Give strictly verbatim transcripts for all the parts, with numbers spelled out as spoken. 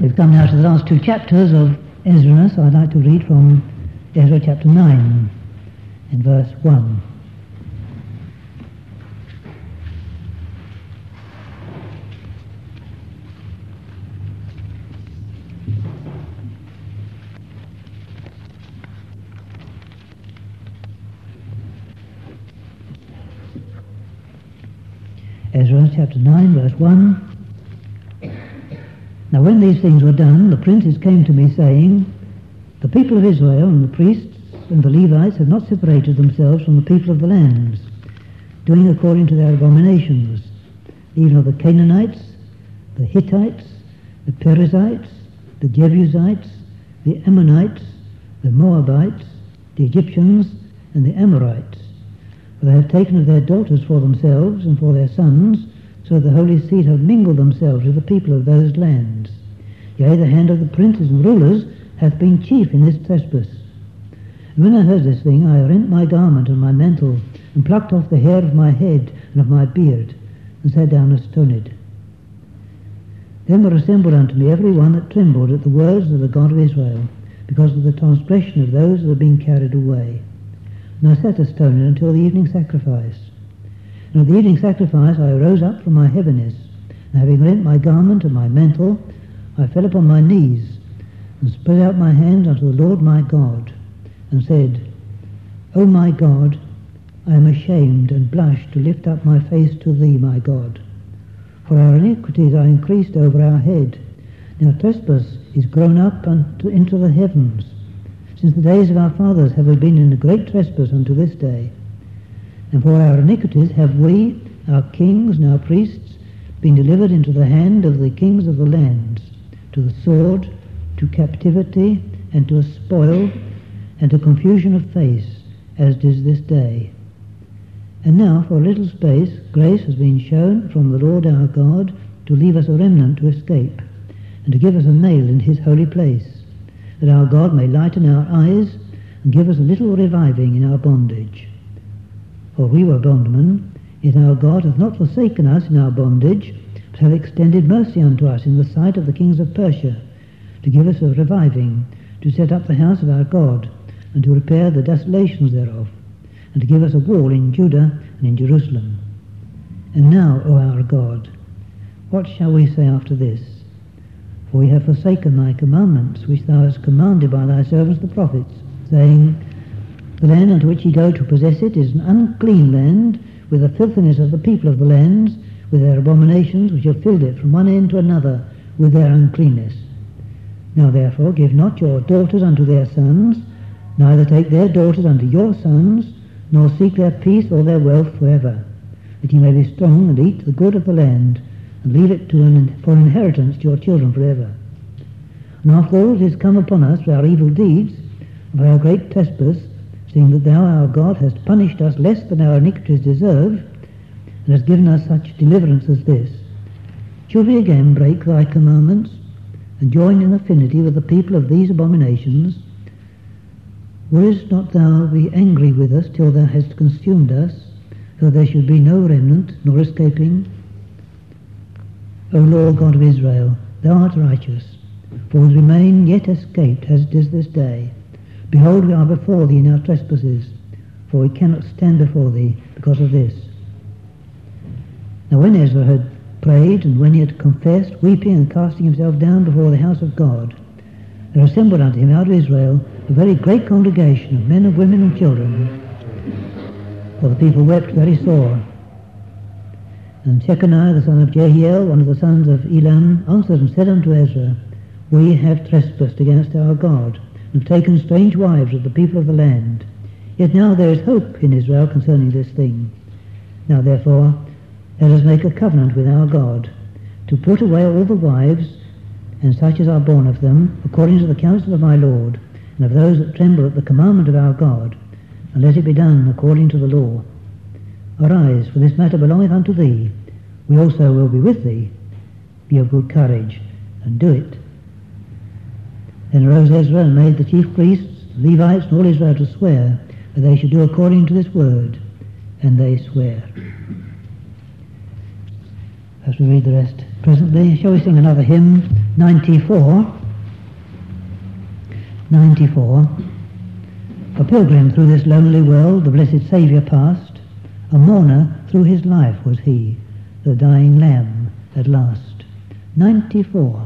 We've come now to the last two chapters of Ezra, so I'd like to read from Ezra chapter nine and verse one. Ezra chapter nine, verse one. Now when these things were done, the princes came to me, saying, The people of Israel and the priests and the Levites have not separated themselves from the people of the lands, doing according to their abominations, even of the Canaanites, the Hittites, the Perizzites, the Jebusites, the Ammonites, the Moabites, the Egyptians, and the Amorites. For they have taken of their daughters for themselves and for their sons, so the holy seed have mingled themselves with the people of those lands. Yea, the hand of the princes and rulers hath been chief in this trespass. And when I heard this thing, I rent my garment and my mantle, and plucked off the hair of my head and of my beard, and sat down astoned. Then were assembled unto me every one that trembled at the words of the God of Israel, because of the transgression of those that were being carried away. And I sat astoned until the evening sacrifice. And at the evening sacrifice I arose up from my heaviness, and having rent my garment and my mantle, I fell upon my knees, and spread out my hands unto the Lord my God, and said, O my God, I am ashamed and blush to lift up my face to thee, my God. For our iniquities are increased over our head, and our trespass is grown up unto, into the heavens. Since the days of our fathers have we been in a great trespass unto this day. And for our iniquities have we, our kings and our priests, been delivered into the hand of the kings of the lands, to the sword, to captivity, and to a spoil, and to confusion of face, as it is this day. And now, for a little space, grace has been shown from the Lord our God to leave us a remnant to escape, and to give us a nail in his holy place, that our God may lighten our eyes and give us a little reviving in our bondage. For we were bondmen, yet our God hath not forsaken us in our bondage, but hath extended mercy unto us in the sight of the kings of Persia, to give us a reviving, to set up the house of our God, and to repair the desolations thereof, and to give us a wall in Judah and in Jerusalem. And now, O our God, what shall we say after this? For we have forsaken thy commandments, which thou hast commanded by thy servants the prophets, saying, The land unto which ye go to possess it is an unclean land, with the filthiness of the people of the lands, with their abominations which have filled it from one end to another, with their uncleanness. Now therefore give not your daughters unto their sons, neither take their daughters unto your sons, nor seek their peace or their wealth forever, that ye may be strong and eat the good of the land, and leave it to an, for an inheritance to your children forever. And after all that is come upon us for our evil deeds, and for our great trespass, seeing that thou, our God, hast punished us less than our iniquities deserve, and hast given us such deliverance as this, should we again break thy commandments, and join in affinity with the people of these abominations? Wouldst not thou be angry with us till thou hast consumed us, so there should be no remnant, nor escaping? O Lord God of Israel, thou art righteous, for we remain yet escaped as it is this day. Behold, we are before thee in our trespasses, for we cannot stand before thee because of this. Now when Ezra had prayed, and when he had confessed, weeping and casting himself down before the house of God, there assembled unto him out of Israel a very great congregation of men and women and children, for the people wept very sore. And Shechaniah the son of Jehiel, one of the sons of Elam, answered and said unto Ezra, We have trespassed against our God, and have taken strange wives of the people of the land. Yet now there is hope in Israel concerning this thing. Now therefore, let us make a covenant with our God, to put away all the wives, and such as are born of them, according to the counsel of my Lord, and of those that tremble at the commandment of our God, and let it be done according to the law. Arise, for this matter belongeth unto thee. We also will be with thee. Be of good courage, and do it. Then arose Ezra and made the chief priests, the Levites, and all Israel to swear that they should do according to this word, and they swear. As we read the rest. presently. Shall we sing another hymn? ninety-four. ninety-four. A pilgrim through this lonely world, the blessed Saviour passed. A mourner through his life was he, the dying Lamb at last. ninety-four.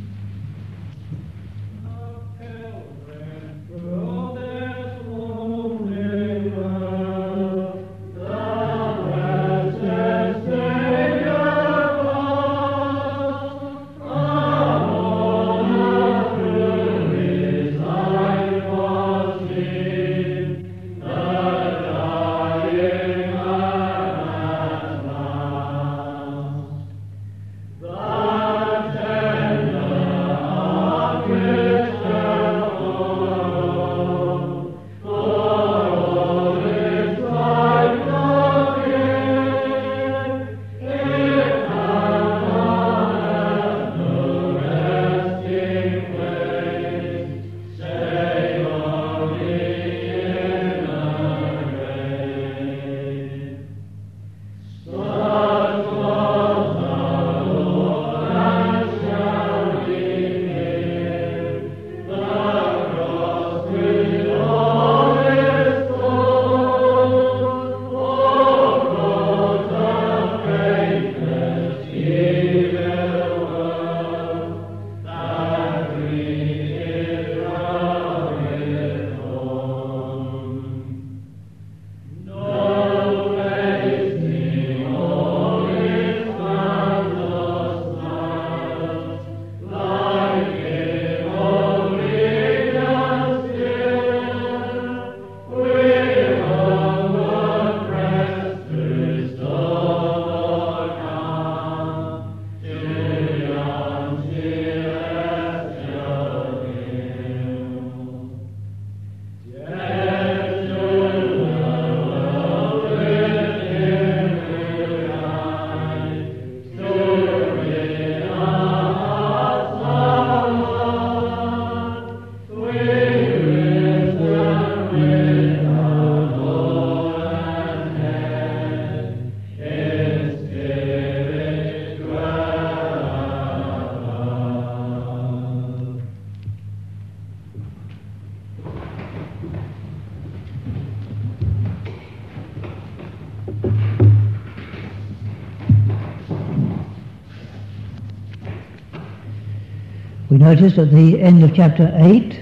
We notice at the end of chapter eight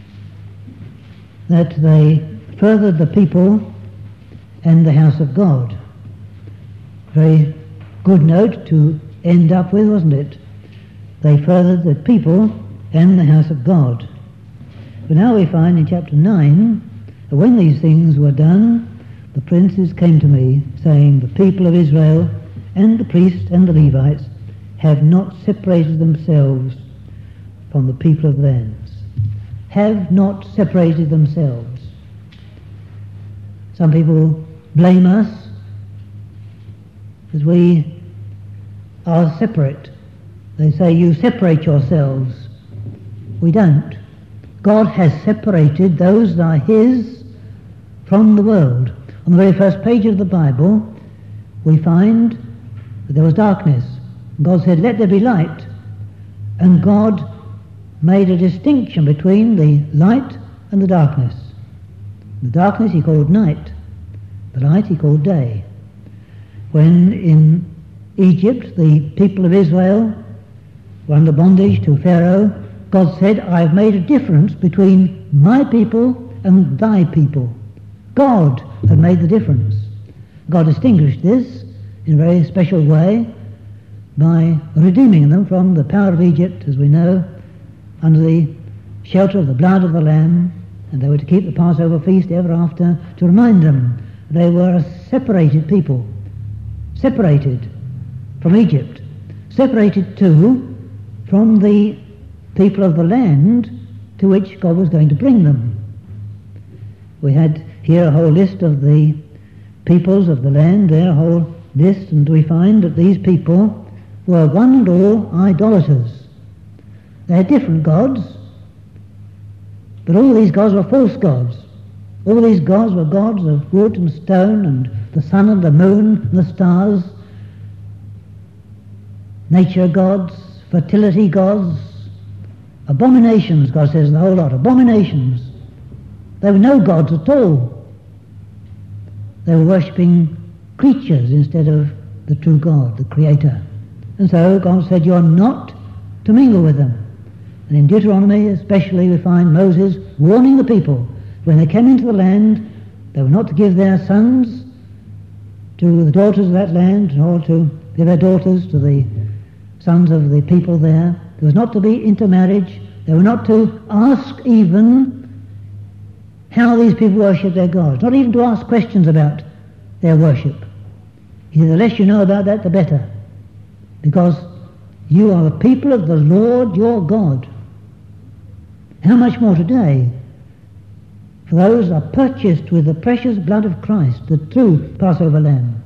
that they furthered the people and the house of God. Very good note to end up with, wasn't it? They furthered the people and the house of God. But now we find in chapter nine that when these things were done, the princes came to me, saying, the people of Israel and the priests and the Levites have not separated themselves from the people of the lands. Have not separated themselves. Some people blame us as we are separate. They say, you separate yourselves. We don't. God has separated those that are His from the world. On the very first page of the Bible, we find that there was darkness. God said, let there be light. And God made a distinction between the light and the darkness. The darkness He called night. The light He called day. When in Egypt the people of Israel were under bondage to Pharaoh, God said, I have made a difference between my people and thy people. God had made the difference. God distinguished this in a very special way by redeeming them from the power of Egypt, as we know, under the shelter of the blood of the Lamb, and they were to keep the Passover feast ever after to remind them they were a separated people, separated from Egypt, separated too from the people of the land to which God was going to bring them. We had here a whole list of the peoples of the land, there a whole list, and we find that these people were one and all idolaters. They had different gods, but all these gods were false gods. All these gods were gods of wood and stone and the sun and the moon and the stars. nature gods, fertility gods, abominations, God says in the whole lot, abominations. They were no gods at all. They were worshipping creatures instead of the true God, the Creator. And so God said, you're not to mingle with them. And in Deuteronomy especially we find Moses warning the people, when they came into the land, they were not to give their sons to the daughters of that land, nor to give their daughters to the sons of the people there. There was not to be intermarriage. They were not to ask even how these people worship their gods, not even to ask questions about their worship. He said, the less you know about that, the better, because you are the people of the Lord your God. How much more today? For those are purchased with the precious blood of Christ, the true Passover lamb.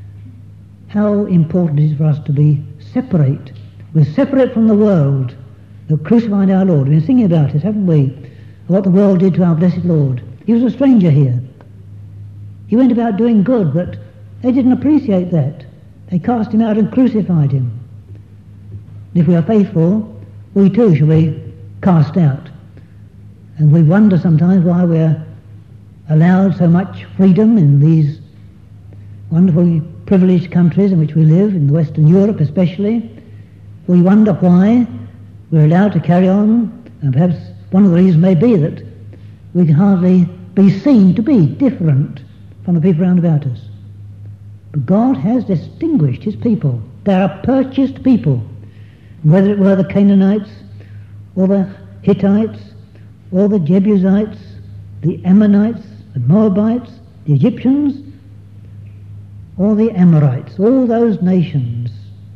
How important it is for us to be separate. We're separate from the world that crucified our Lord. We've been singing about it, haven't we? What the world did to our blessed Lord. He was a stranger here. He went about doing good, but they didn't appreciate that. They cast him out and crucified him. And if we are faithful, we too shall be cast out. And we wonder sometimes why we're allowed so much freedom in these wonderfully privileged countries in which we live, in Western Europe especially. We wonder why we're allowed to carry on, and perhaps one of the reasons may be that we can hardly be seen to be different from the people round about us. But God has distinguished his people. They are purchased people, whether it were the Canaanites or the Hittites or the Jebusites, the Ammonites, the Moabites, the Egyptians, or the Amorites, all those nations.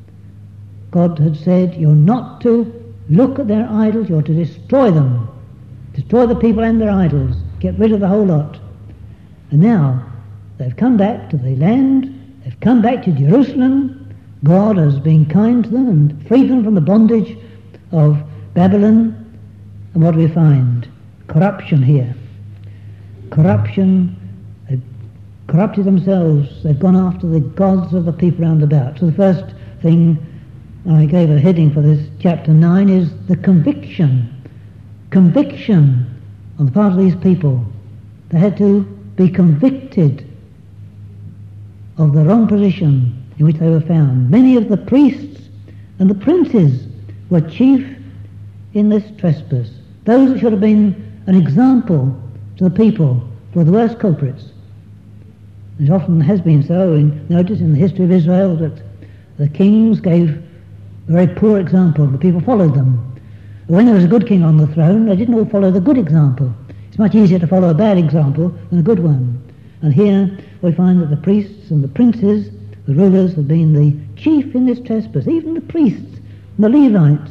God had said, you're not to look at their idols, you're to destroy them. Destroy the people and their idols. Get rid of the whole lot. And now they've come back to the land, they've come back to Jerusalem. God has been kind to them and freed them from the bondage of Babylon. And what do we find? Corruption here. Corruption. They've corrupted themselves. They've gone after the gods of the people round about. So the first thing I gave a heading for this chapter nine is the conviction. Conviction on the part of these people. They had to be convicted of the wrong position in which they were found. Many of the priests and the princes were chief in this trespass. Those that should have been an example to the people were the worst culprits. It often has been so. In, notice in the history of Israel that the kings gave a very poor example. The people followed them. But when there was a good king on the throne, they didn't all follow the good example. It's much easier to follow a bad example than a good one. And here we find that the priests and the princes, the rulers, have been the chief in this trespass. Even the priests and the Levites,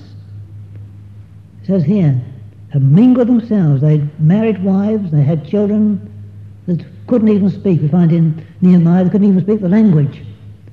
it says here, have mingled themselves. They had married wives, they had children that couldn't even speak. We find in Nehemiah they couldn't even speak the language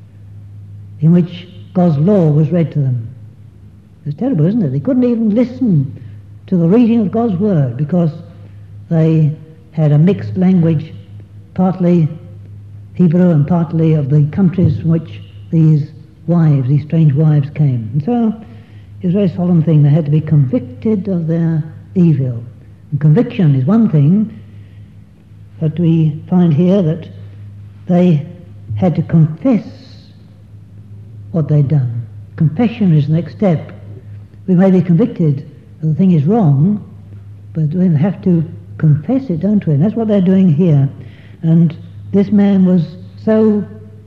in which God's law was read to them. It's terrible, isn't it? They couldn't even listen to the reading of God's word because they had a mixed language, partly Hebrew and partly of the countries from which these wives, these strange wives came. And so it was a very solemn thing. They had to be convicted of their evil. And conviction is one thing, but we find here that they had to confess what they'd done. Confession is the next step. We may be convicted that the thing is wrong, but we have to confess it, don't we? And that's what they're doing here. And this man was so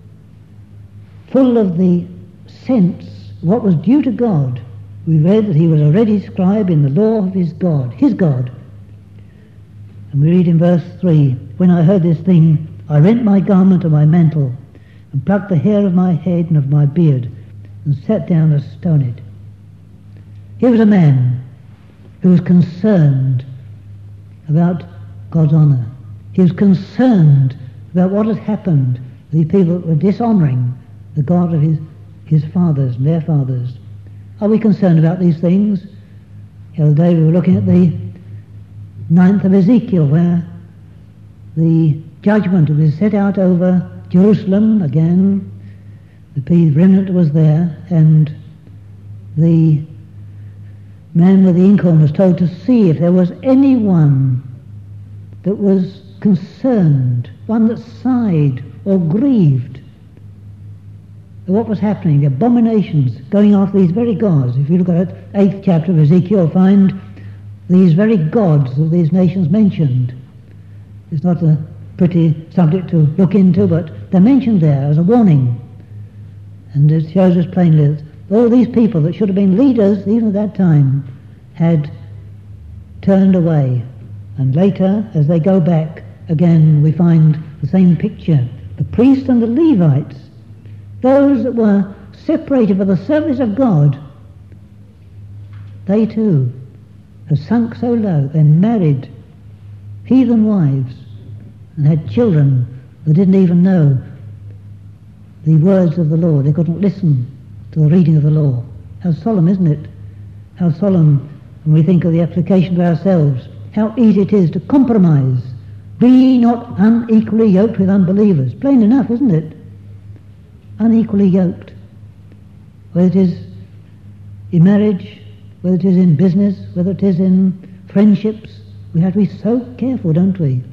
full of the sense of what was due to God. We read that he was a ready scribe in the law of his God, his God. And we read in verse three, when I heard this thing, I rent my garment and my mantle, and plucked the hair of my head and of my beard, and sat down astonished. Here was a man who was concerned about God's honour. He was concerned about what had happened. The people were dishonouring the God of his, his fathers and their fathers. Are we concerned about these things? The other day we were looking at the ninth of Ezekiel, where the judgment was set out over Jerusalem again. The remnant was there, and the man with the inkhorn was told to see if there was anyone that was concerned, one that sighed or grieved at what was happening, the abominations going after these very gods. If you look at the eighth chapter of Ezekiel, you'll find these very gods of these nations mentioned. It's not a pretty subject to look into, but they're mentioned there as a warning. And it shows us plainly that all these people that should have been leaders even at that time had turned away. And later, as they go back, again we find the same picture. The priests and the Levites, those that were separated for the service of God, they too have sunk so low. They married heathen wives and had children that didn't even know the words of the law. They couldn't listen to the reading of the law. How solemn, isn't it? How solemn when we think of the application to ourselves. How easy it is to compromise. Be ye not unequally yoked with unbelievers. Plain enough, isn't it? Unequally yoked. Whether it is in marriage, whether it is in business, whether it is in friendships, we have to be so careful, don't we?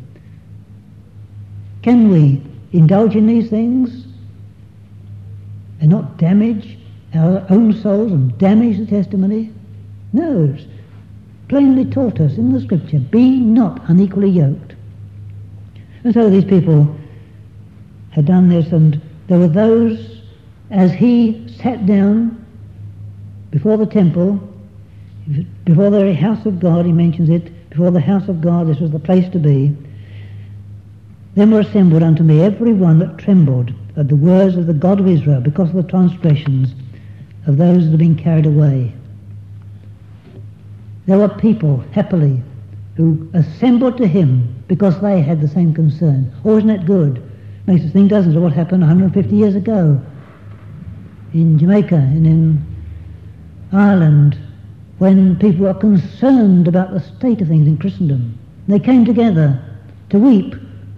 Can we indulge in these things and not damage our own souls and damage the testimony? No, it's plainly taught us in the Scripture, be not unequally yoked. And so these people had done this, and there were those, as he sat down before the temple, before the very house of God, he mentions it, before the house of God, this was the place to be. Then were assembled unto me every one that trembled at the words of the God of Israel, because of the transgressions of those that had been carried away. There were people, happily, who assembled to him because they had the same concern. Oh, isn't that good? Makes us think, doesn't it, what happened one hundred fifty years ago in Jamaica and in Ireland, when people were concerned about the state of things in Christendom. They came together to weep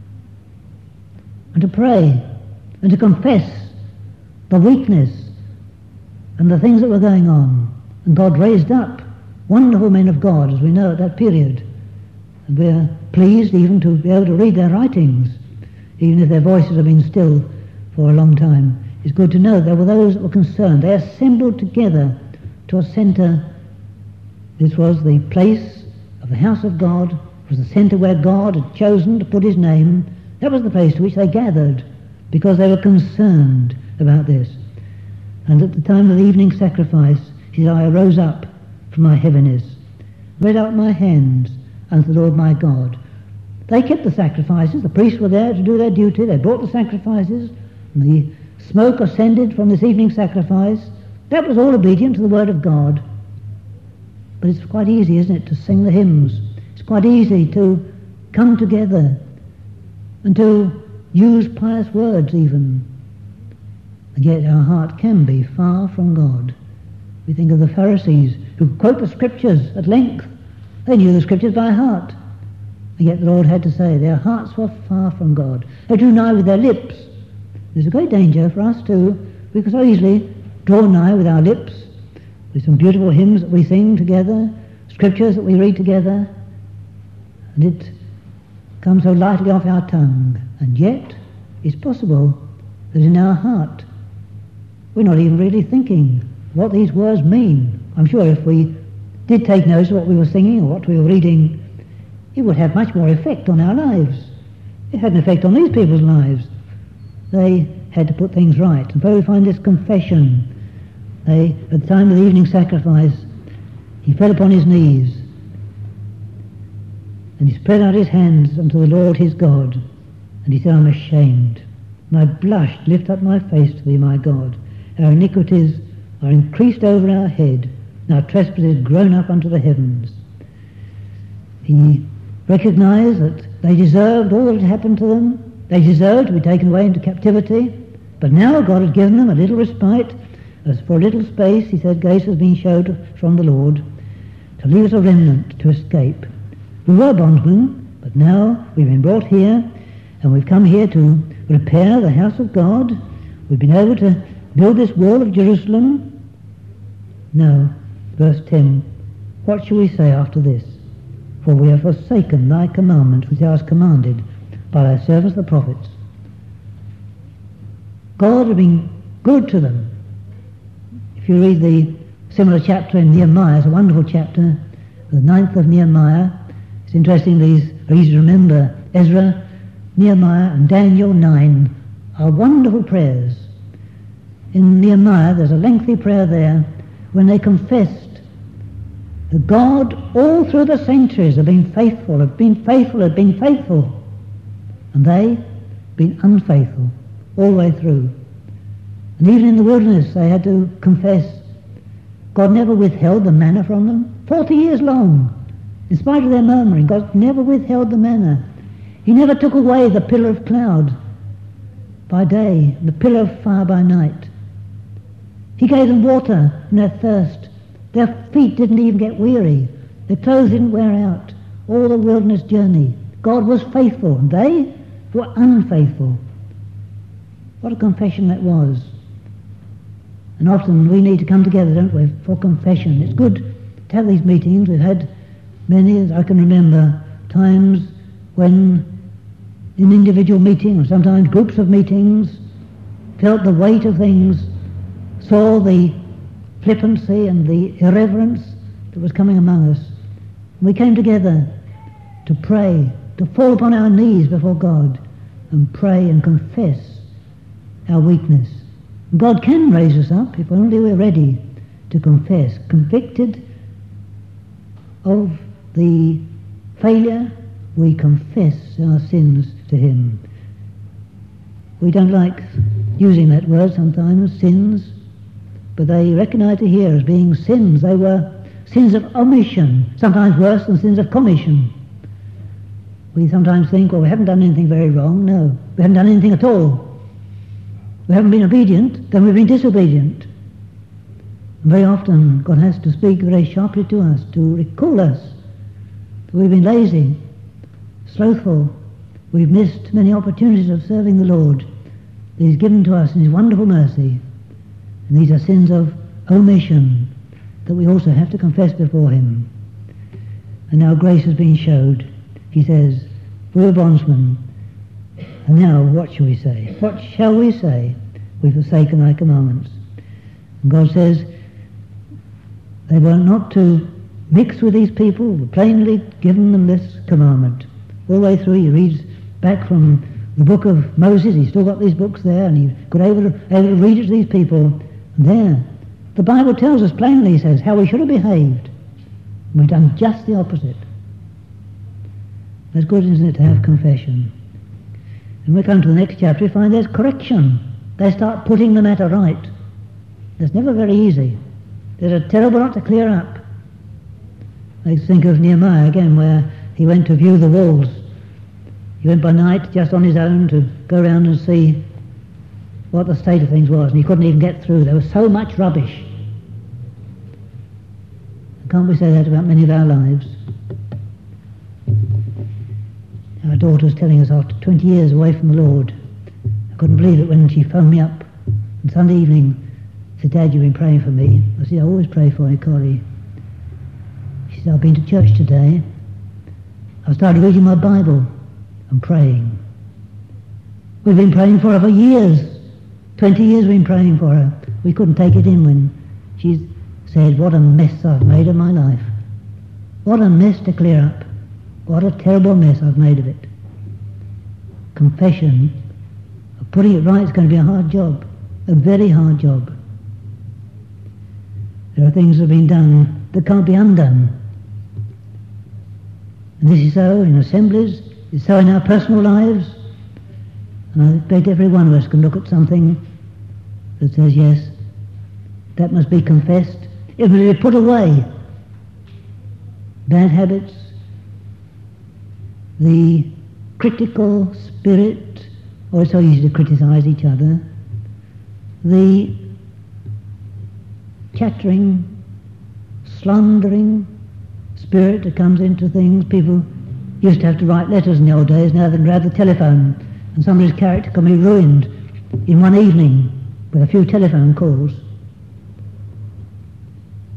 and to pray and to confess the weakness and the things that were going on. And God raised up wonderful men of God, as we know, at that period. And we're pleased even to be able to read their writings, even if their voices have been still for a long time. It's good to know there were those that were concerned. They assembled together to a centre. This was the place of the house of God. It was the centre where God had chosen to put his name. That was the place to which they gathered, because they were concerned about this. And at the time of the evening sacrifice, he said, I arose up from my heaviness, read out my hands unto the Lord my God. They kept the sacrifices. The priests were there to do their duty. They brought the sacrifices, and the smoke ascended from this evening sacrifice. That was all obedient to the word of God. But it's quite easy, isn't it, to sing the hymns. It's quite easy to come together and to use pious words even. And yet our heart can be far from God. We think of the Pharisees who quote the Scriptures at length. They knew the Scriptures by heart. And yet the Lord had to say their hearts were far from God. They drew nigh with their lips. There's a great danger for us too. We can so easily draw nigh with our lips, with some beautiful hymns that we sing together, Scriptures that we read together, and it comes so lightly off our tongue. And yet it's possible that in our heart we're not even really thinking what these words mean. I'm sure if we did take notice of what we were singing or what we were reading, it would have much more effect on our lives. It had an effect on these people's lives. They had to put things right. And so we find this confession. They, at the time of the evening sacrifice, he fell upon his knees and he spread out his hands unto the Lord his God, and he said, I'm ashamed, and I blushed, lift up my face to thee, my God. Our iniquities are increased over our head, and our trespasses grown up unto the heavens. He recognized that they deserved all that had happened to them. They deserved to be taken away into captivity, but now God had given them a little respite. As for a little space, he said, grace has been showed from the Lord to leave us a remnant to escape. We were bondsmen, but now we've been brought here, and we've come here to repair the house of God. We've been able to build this wall of Jerusalem, Now, verse ten, what shall we say after this? For we have forsaken thy commandments which thou hast commanded by thy servants the prophets. God had been good to them. If you read the similar chapter in Nehemiah, it's a wonderful chapter, the ninth of Nehemiah. It's interesting, these are easy to remember. Ezra, Nehemiah and Daniel nine are wonderful prayers. In Nehemiah there's a lengthy prayer there when they confessed that God all through the centuries have been faithful, have been faithful, have been faithful. And they have been unfaithful all the way through. And even in the wilderness they had to confess God never withheld the manna from them. Forty years long, in spite of their murmuring, God never withheld the manna. He never took away the pillar of cloud by day, the pillar of fire by night. He gave them water in their thirst. Their feet didn't even get weary. Their clothes didn't wear out. All the wilderness journey, God was faithful, and they were unfaithful. What a confession that was. And often we need to come together, don't we, for confession. It's good to have these meetings. We've had many, as I can remember, times when in individual meetings, or sometimes groups of meetings, felt the weight of things, saw the flippancy and the irreverence that was coming among us. We came together to pray, to fall upon our knees before God and pray and confess our weakness. God can raise us up if only we're ready to confess, convicted of the failure, we confess our sins to him. We don't like using that word sometimes, sins, but they recognize it here as being sins. They were sins of omission, sometimes worse than sins of commission. We sometimes think, well, we haven't done anything very wrong. No, we haven't done anything at all. We haven't been obedient, then we've been disobedient. And very often God has to speak very sharply to us, to recall us that we've been lazy, slothful. We've missed many opportunities of serving the Lord that he's given to us in his wonderful mercy. And these are sins of omission that we also have to confess before him. And now grace has been showed. He says, we're bondsmen. And now what shall we say? What shall we say? We've forsaken thy commandments. And God says they were not to mix with these people, plainly given them this commandment. All the way through he reads back from the book of Moses, he's still got these books there, and he's got able to, able to read it to these people. And there, the Bible tells us plainly, he says, how we should have behaved. And we've done just the opposite. It's good, isn't it, to have confession. And we come to the next chapter, we find there's correction. They start putting the matter right. It's never very easy. There's a terrible lot to clear up. I think of Nehemiah again, where he went to view the walls. He went by night just on his own to go around and see what the state of things was, and he couldn't even get through. There was so much rubbish. Can't we say that about many of our lives? Our daughter was telling us after twenty years away from the Lord, I couldn't believe it when she phoned me up on Sunday evening. She said, Dad, you've been praying for me. I said, I always pray for you, Corrie. She said, I've been to church today. I started reading my Bible and praying. We've been praying for her for years. Twenty years we've been praying for her. We couldn't take it in when she said, what a mess I've made of my life. What a mess to clear up. What a terrible mess I've made of it. Confession, of putting it right, is going to be a hard job. A very hard job. There are things that have been done that can't be undone. And this is so in assemblies, it's so in our personal lives. And I bet every one of us can look at something that says, yes, that must be confessed. It must be put away. Bad habits, the critical spirit, oh, it's so easy to criticize each other, the chattering, slandering spirit that comes into things. People used to have to write letters in the old days, now they can grab the telephone, and somebody's character can be ruined in one evening with a few telephone calls.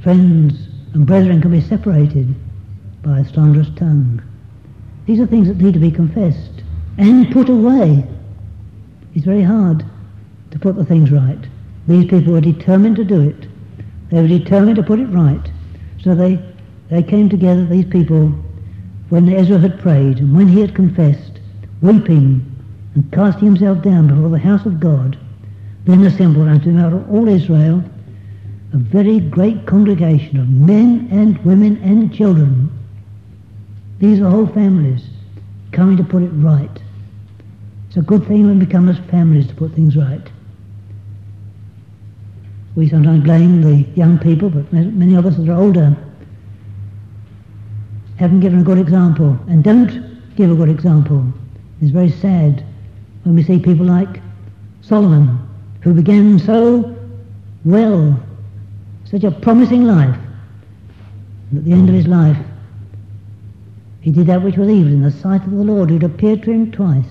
friends and brethren can be separated by a slanderous tongue. These are things that need to be confessed and put away. It's very hard to put the things right. These people were determined to do it. They were determined to put it right. So they, they came together, these people, when Ezra had prayed and when he had confessed, weeping and casting himself down before the house of God, then assembled unto him out of all Israel a very great congregation of men and women and children. These are whole families coming to put it right. It's a good thing when we come as families to put things right. We sometimes blame the young people, but many of us that are older haven't given a good example and don't give a good example. It's very sad when we see people like Solomon, who began so well, such a promising life, and at the end of his life he did that which was evil in the sight of the Lord, who had appeared to him twice.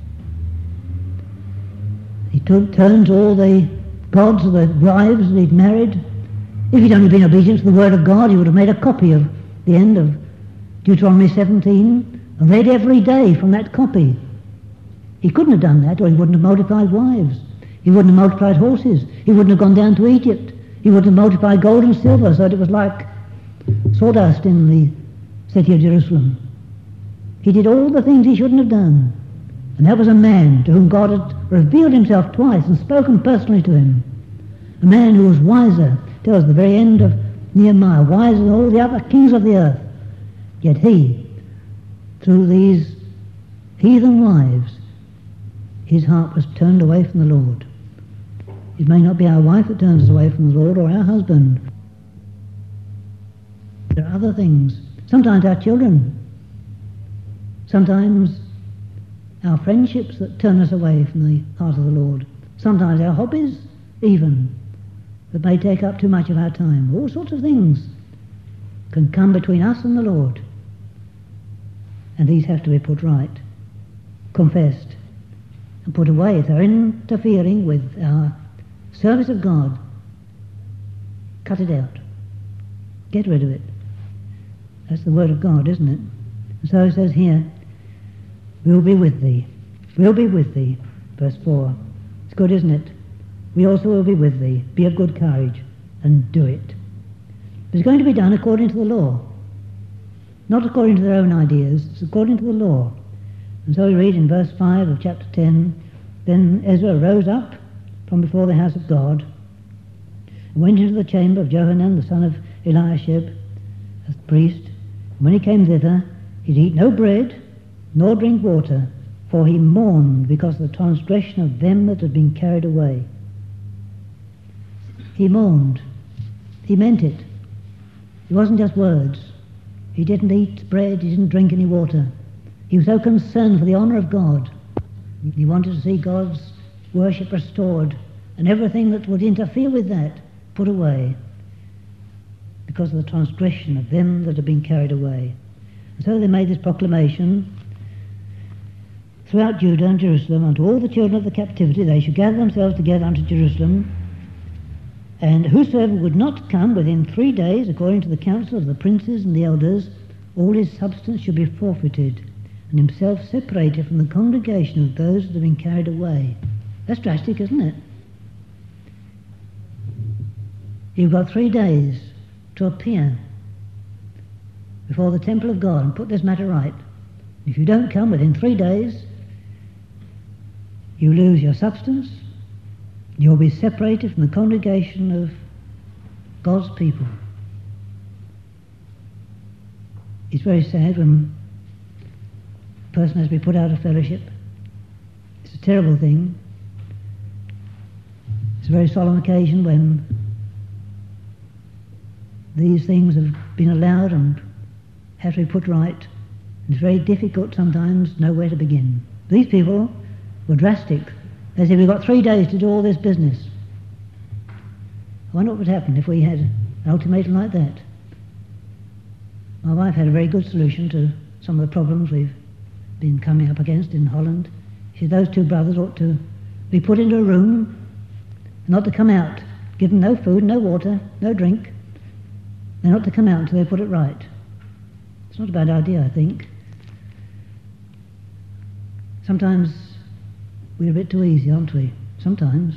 He took, turned to all the gods of the wives that he'd married. If he'd only been obedient to the word of God, he would have made a copy of the end of Deuteronomy seventeen and read every day from that copy. He couldn't have done that, or he wouldn't have multiplied wives. He wouldn't have multiplied horses. He wouldn't have gone down to Egypt. He wouldn't have multiplied gold and silver so that it was like sawdust in the city of Jerusalem. He did all the things he shouldn't have done. And that was a man to whom God had revealed himself twice and spoken personally to him. A man who was wiser, tells the very end of Nehemiah, wiser than all the other kings of the earth. Yet he, through these heathen wives, his heart was turned away from the Lord. It may not be our wife that turns us away from the Lord, or our husband. There are other things. Sometimes our children. Sometimes our friendships that turn us away from the heart of the Lord. Sometimes our hobbies, even, that may take up too much of our time. All sorts of things can come between us and the Lord. And these have to be put right, confessed, and put away. If they're interfering with our service of God, cut it out. Get rid of it. That's the word of God, isn't it? And so it says here, we'll be with thee. We'll be with thee. Verse four. It's good, isn't it? We also will be with thee. Be of good courage and do it. But it's going to be done according to the law. Not according to their own ideas. It's according to the law. And so we read in verse five of chapter ten, then Ezra rose up from before the house of God and went into the chamber of Johanan, the son of Eliashib, as the priest. And when he came thither, he'd eat no bread, nor drink water, for he mourned because of the transgression of them that had been carried away. He mourned. He meant it. It wasn't just words. He didn't eat bread, he didn't drink any water. He was so concerned for the honour of God. He wanted to see God's worship restored and everything that would interfere with that put away because of the transgression of them that had been carried away. And so they made this proclamation throughout Judah and Jerusalem unto all the children of the captivity, they should gather themselves together unto Jerusalem, and whosoever would not come within three days, according to the counsel of the princes and the elders, all his substance should be forfeited, and himself separated from the congregation of those that have been carried away. That's drastic, isn't it? You've got three days to appear before the temple of God and put this matter right. If you don't come within three days, you lose your substance. You'll be separated from the congregation of God's people. It's very sad when a person has to be put out of fellowship. It's a terrible thing. It's a very solemn occasion when these things have been allowed and have to be put right. It's very difficult sometimes to know where to begin. These people were drastic. They said, we've got three days to do all this business. I wonder what would happen if we had an ultimatum like that. My wife had a very good solution to some of the problems we've been coming up against in Holland. She said those two brothers ought to be put into a room, not to come out, give them no food, no water, no drink, They're not to come out until they put it right. It's not a bad idea, I think. Sometimes we're a bit too easy, aren't we? Sometimes.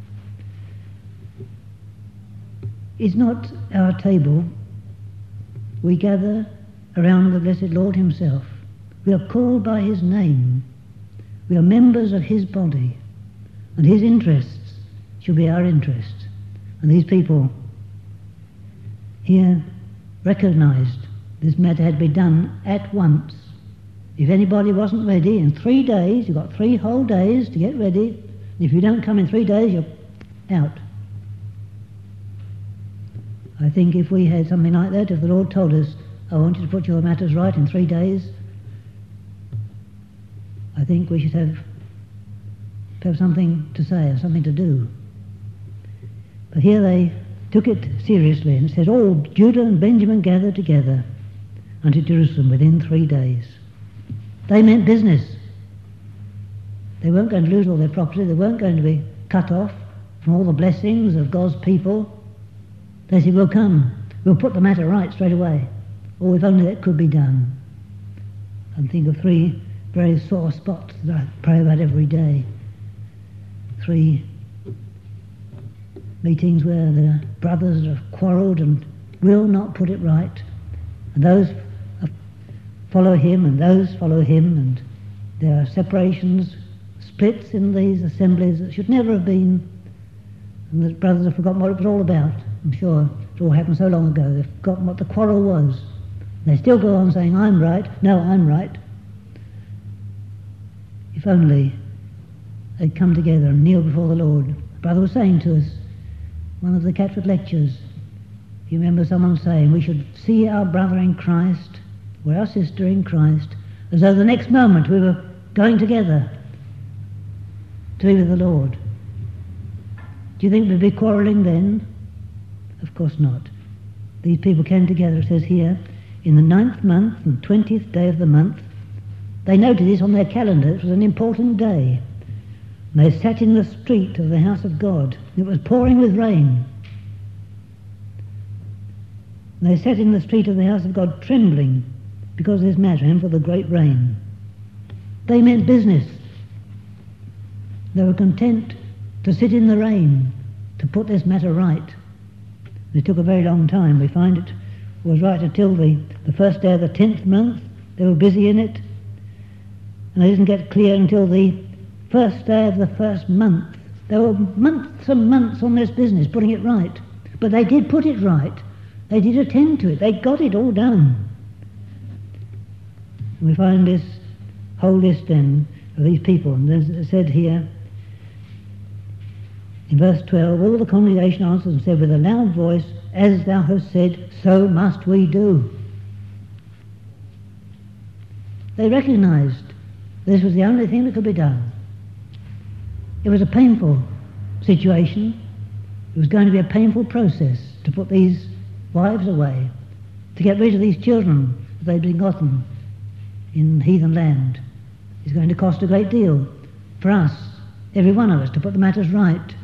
It's not our table. We gather around the blessed Lord himself. We are called by his name. We are members of his body. And his interests should be our interests. And these people here recognized this matter had to be done at once. If anybody wasn't ready, in three days, you've got three whole days to get ready. And if you don't come in three days, you're out. I think if we had something like that, if the Lord told us, I want you to put your matters right in three days, I think we should have, have something to say or something to do. But here they took it seriously, and it says, all Judah and Benjamin gathered together unto Jerusalem within three days. They meant business. They weren't going to lose all their property. They weren't going to be cut off from all the blessings of God's people. They said, we'll come. We'll put the matter right straight away. Oh, if only that could be done. And think of three very sore spots that I pray about every day. Three meetings where the brothers have quarrelled and will not put it right. And those follow him and those follow him, and there are separations, splits in these assemblies that should never have been. And the brothers have forgotten what it was all about. I'm sure it all happened so long ago. They've forgotten what the quarrel was. They still go on saying, I'm right. No, I'm right. If only they'd come together and kneel before the Lord. The brother was saying to us, one of the Catford lectures, you remember someone saying we should see our brother in Christ or our sister in Christ as though the next moment we were going together to be with the Lord. Do you think we'd be quarrelling then? Of course not. These people came together, it says here, in the ninth month and twentieth day of the month. They noted this on their calendar. It was an important day. And they sat in the street of the house of God. It was pouring with rain. And they sat in the street of the house of God trembling because of this matter and for the great rain. They meant business. They were content to sit in the rain to put this matter right. It took a very long time. We find it was right until the, the first day of the tenth month. They were busy in it. And they didn't get clear until the first day of the first month. There were months and months on this business, putting it right. But they did put it right. They did attend to it. They got it all done. And we find this whole list then of these people. And there's said here, in verse twelve, all the congregation answered and said with a loud voice, as thou hast said, so must we do. They recognized this was the only thing that could be done. It was a painful situation. It was going to be a painful process to put these wives away, to get rid of these children that they'd begotten in heathen land. It's going to cost a great deal for us, every one of us, to put the matters right.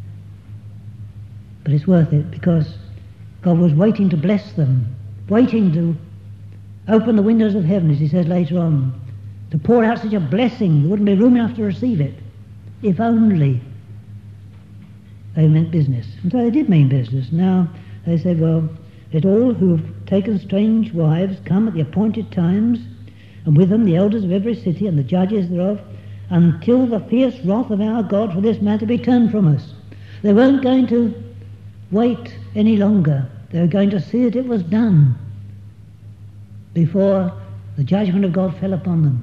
But it's worth it because God was waiting to bless them, waiting to open the windows of heaven, as he says later on, to pour out such a blessing there wouldn't be room enough to receive it, if only they meant business. And so they did mean business. Now they said, well, let all who have taken strange wives come at the appointed times, and with them the elders of every city and the judges thereof, until the fierce wrath of our God for this matter be turned from us. They weren't going to wait any longer. They were going to see that it was done before the judgment of God fell upon them.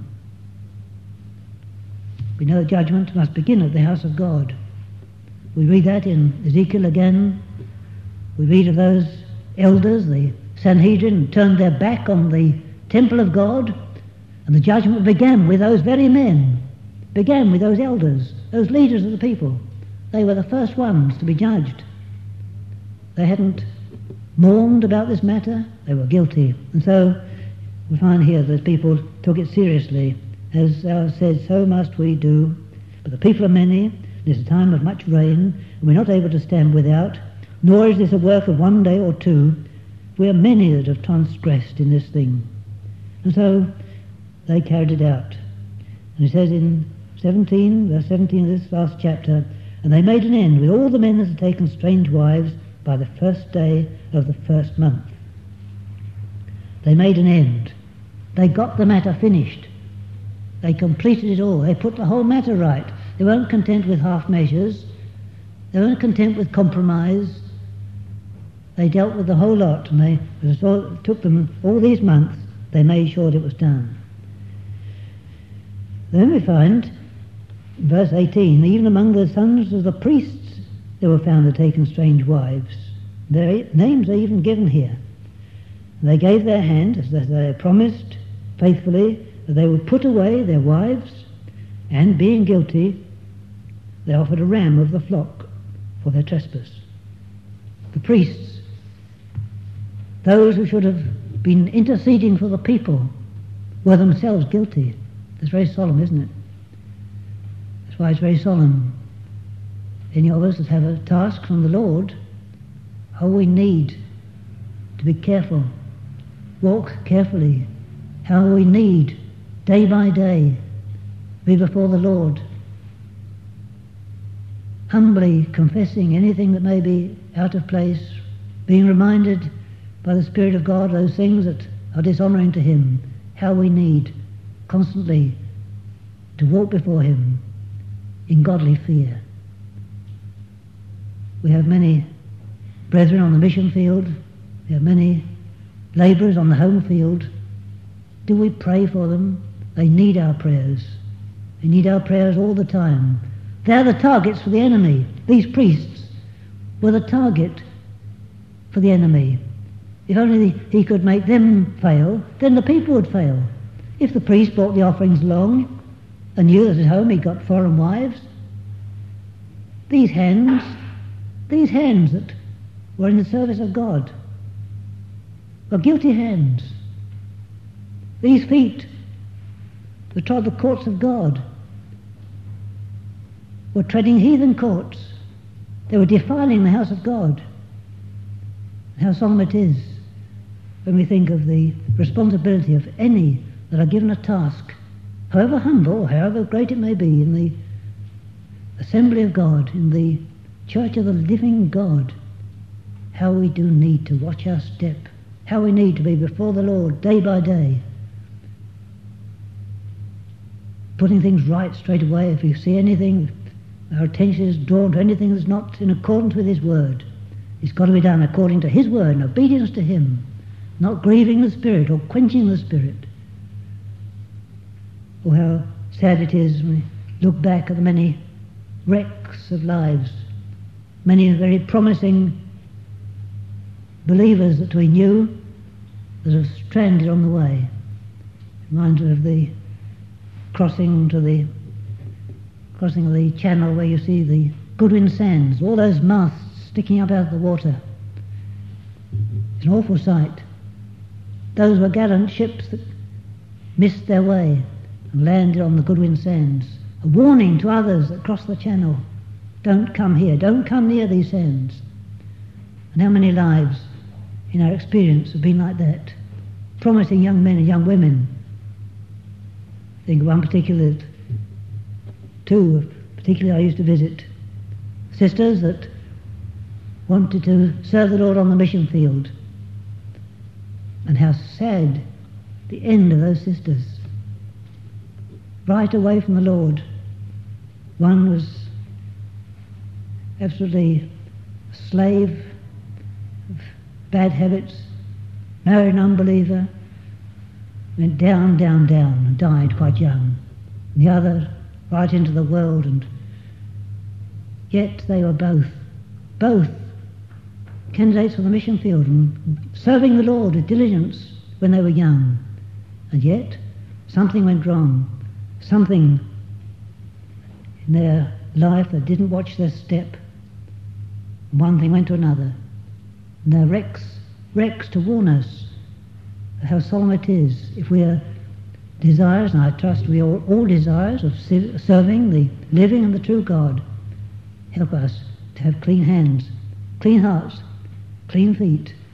We know judgment must begin at the house of God. We read that in Ezekiel again. We read of those elders, the Sanhedrin, turned their back on the temple of God, and the judgment began with those very men, began with those elders, those leaders of the people. They were the first ones to be judged. They hadn't mourned about this matter, they were guilty. And so we find here that people took it seriously. As thou said, so must we do. But the people are many, it is a time of much rain, and we're not able to stand without, nor is this a work of one day or two, We are many that have transgressed in this thing. And so they carried it out. And it says in seventeen, verse seventeen of this last chapter, and they made an end with all the men that had taken strange wives by the first day of the first month. They made an end. They got the matter finished. They completed it all. They put the whole matter right. They weren't content with half measures. They weren't content with compromise. They dealt with the whole lot, and they, it took them all these months. They made sure that it was done. Then we find, verse eighteen, even among the sons of the priests they were found to have taken strange wives. Their names are even given here. They gave their hand, as they promised faithfully, that they would put away their wives, and being guilty, they offered a ram of the flock for their trespass. The priests, those who should have been interceding for the people, were themselves guilty. That's very solemn, isn't it? That's why it's very solemn. Any of us that have a task from the Lord, oh, we need to be careful, walk carefully, how we need, day by day, be before the Lord, humbly confessing anything that may be out of place, being reminded by the Spirit of God those things that are dishonouring to Him, how we need constantly to walk before Him in godly fear. We have many brethren on the mission field, we have many labourers on the home field. Do we pray for them? They need our prayers. They need our prayers all the time. They're the targets for the enemy. These priests were the target for the enemy. If only he could make them fail, then the people would fail. If the priest brought the offerings along and knew that at home he got foreign wives, these hands, these hands that were in the service of God were guilty hands. These feet that trod the courts of God were treading heathen courts. They were defiling the house of God. How solemn it is when we think of the responsibility of any that are given a task, however humble, however great it may be, in the assembly of God, in the church of the living God, how we do need to watch our step, how we need to be before the Lord day by day, putting things right straight away. If we see anything, our attention is drawn to anything that's not in accordance with His Word. It's got to be done according to His Word, in obedience to Him, not grieving the Spirit or quenching the Spirit. Oh, how sad it is when we look back at the many wrecks of lives, many very promising believers that we knew that have stranded on the way. Reminds me of the crossing to the crossing of the channel where you see the Goodwin Sands, all those masts sticking up out of the water. It's an awful sight. Those were gallant ships that missed their way and landed on the Goodwin Sands. A warning to others that cross the channel. Don't come here, don't come near these sands. And how many lives in our experience have been like that? Promising young men and young women. I think of one particular, two particularly I used to visit, sisters that wanted to serve the Lord on the mission field. And how sad the end of those sisters. Right away from the Lord. One was absolutely a slave of bad habits, married an unbeliever, went down, down, down, and died quite young. And the other right into the world, and yet they were both, both candidates for the mission field and serving the Lord with diligence when they were young. And yet something went wrong, something in their life that didn't watch their step. One thing went to another. And they're wrecks, wrecks to warn us how solemn it is if we are desirous, and I trust we are all desirous of serving the living and the true God. Help us to have clean hands, clean hearts, clean feet,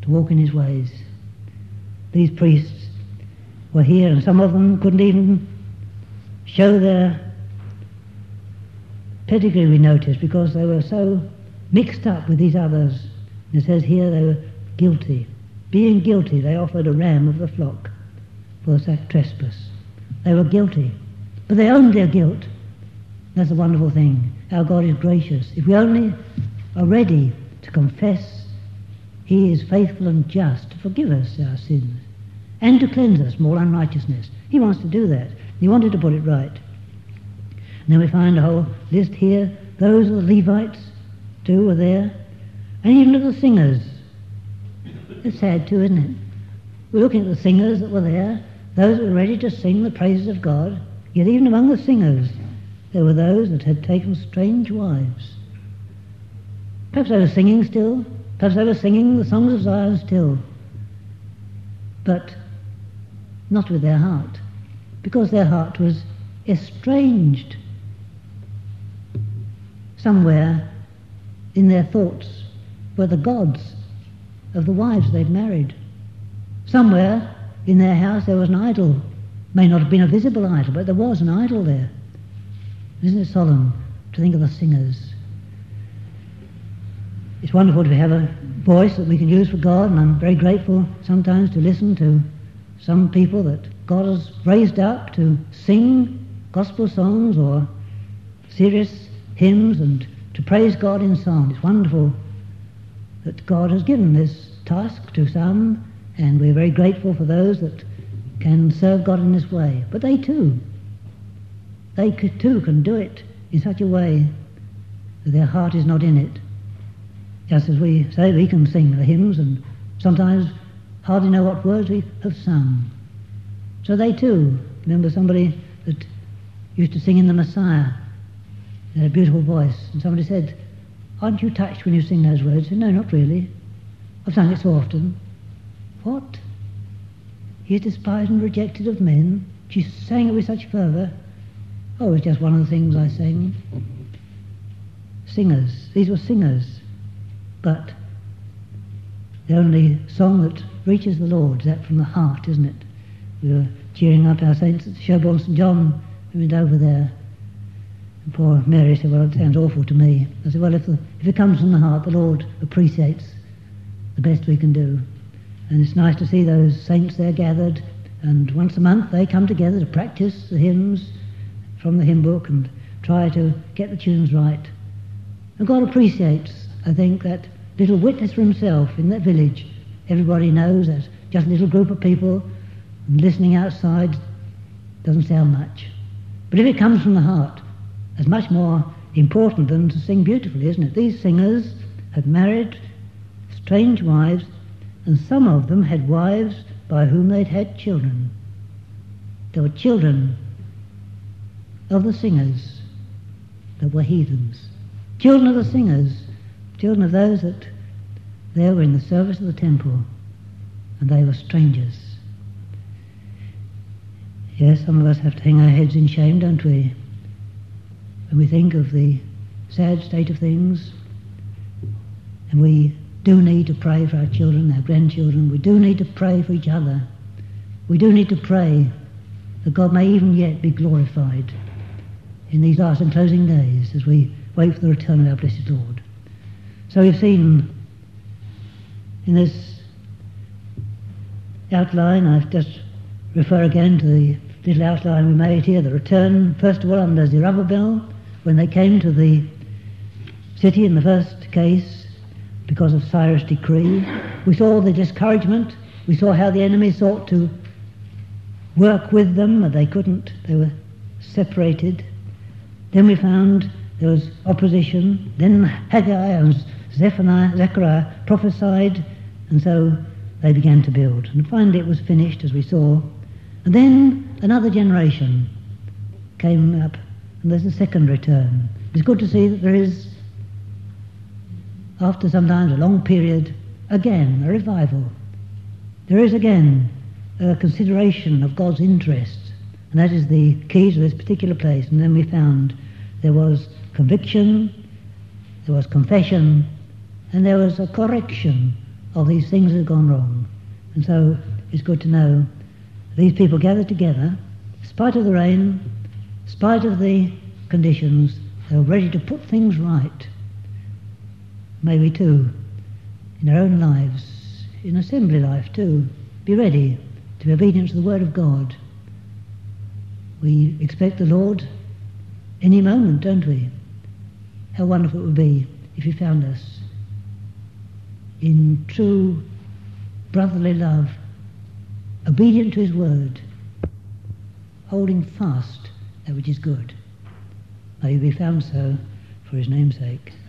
to walk in his ways. These priests were here, and some of them couldn't even show their pedigree, we noticed, because they were so mixed up with these others. And it says here they were guilty. Being guilty, they offered a ram of the flock for the trespass. They were guilty, but they owned their guilt. That's a wonderful thing. Our God is gracious. If we only are ready to confess, he is faithful and just to forgive us our sins and to cleanse us from all unrighteousness. He wants to do that. He wanted to put it right. And then we find a whole list here. Those are the Levites, too, were there. And even of the singers. It's sad too, isn't it? We're looking at the singers that were there, those that were ready to sing the praises of God. Yet even among the singers, there were those that had taken strange wives. Perhaps they were singing still. Perhaps they were singing the songs of Zion still. But not with their heart, because their heart was estranged. Somewhere in their thoughts were the gods of the wives they'd married. Somewhere in their house there was an idol. May not have been a visible idol, but there was an idol there. Isn't it solemn to think of the singers? It's wonderful to have a voice that we can use for God, and I'm very grateful sometimes to listen to some people that God has raised up to sing gospel songs or serious hymns and to praise God in song. It's wonderful that God has given this task to some, and we're very grateful for those that can serve God in this way. But they too, they could, too can do it in such a way that their heart is not in it. Just as we say, we can sing the hymns and sometimes hardly know what words we have sung. So they too, remember somebody that used to sing in the Messiah, they had a beautiful voice, and somebody said, "Aren't you touched when you sing those words?" I said, "No, not really. I've sung it so often." "What? He is despised and rejected of men." She sang it with such fervour. Oh, it's just one of the things I sang. Singers. These were singers. But the only song that reaches the Lord is that from the heart, isn't it? We were cheering up our saints at Sherborne St John. We went over there. And poor Mary said, "Well, it sounds awful to me." I said, "Well, if, the, if it comes from the heart, the Lord appreciates the best we can do." And it's nice to see those saints there gathered, and once a month they come together to practice the hymns from the hymn book and try to get the tunes right. And God appreciates, I think, that little witness for himself in that village. Everybody knows that just a little group of people, and listening outside doesn't sound much. But if it comes from the heart, it's much more important than to sing beautifully, isn't it? These singers had married strange wives, and some of them had wives by whom they'd had children. There were children of the singers that were heathens. Children of the singers, children of those that there were in the service of the temple, and they were strangers. Yes, some of us have to hang our heads in shame, don't we? When we think of the sad state of things, and we do need to pray for our children, our grandchildren. We do need to pray for each other. We do need to pray that God may even yet be glorified in these last and closing days as we wait for the return of our blessed Lord. So we've seen in this outline, I just refer again to the little outline we made here, the return, first of all, under Zerubbabel, when they came to the city in the first case, because of Cyrus' decree. We saw the discouragement. We saw how the enemy sought to work with them, but they couldn't. They were separated. Then we found there was opposition. Then Haggai and Zephaniah, Zechariah prophesied, and so they began to build. And finally it was finished, as we saw. And then another generation came up, and there's a second return. It's good to see that there is, after sometimes a long period, again, a revival. There is again a consideration of God's interests, and that is the key to this particular place. And then we found there was conviction, there was confession, and there was a correction of these things that have gone wrong. And so it's good to know these people gathered together, in spite of the rain, in spite of the conditions, they were ready to put things right. Maybe too, in our own lives, in assembly life too, be ready to be obedient to the Word of God. We expect the Lord any moment, don't we? How wonderful it would be if He found us in true brotherly love, obedient to His Word, holding fast that which is good. May we be found so for His name's sake.